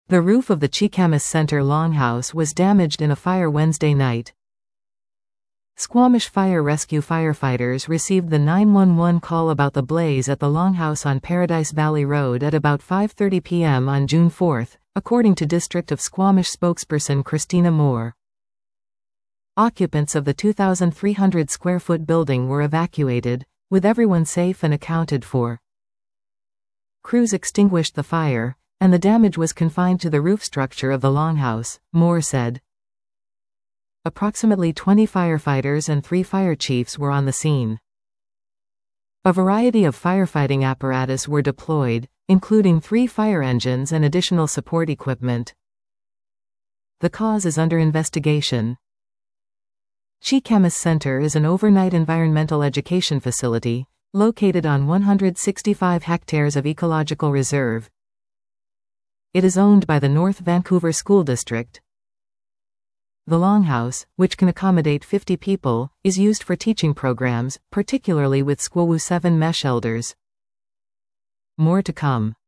The roof of the Cheakamus Center Longhouse was damaged in a fire Wednesday night. Squamish Fire Rescue firefighters received the 911 call about the blaze at the Longhouse on Paradise Valley Road at about 5:30 p.m. on June 4, according to District of Squamish spokesperson Christina Moore. Occupants of the 2,300 square foot building were evacuated, with everyone safe and accounted for. Crews extinguished the fire, and the damage was confined to the roof structure of the Longhouse, Moore said. Approximately 20 firefighters and 3 fire chiefs were on the scene. A variety of firefighting apparatus were deployed, including 3 fire engines and additional support equipment. The cause is under investigation. Cheakamus Center is an overnight environmental education facility, located on 165 hectares of ecological reserve. It is owned by the North Vancouver School District. The Longhouse, which can accommodate 50 people, is used for teaching programs, particularly with Squawu 7 Mesh Elders. More to come.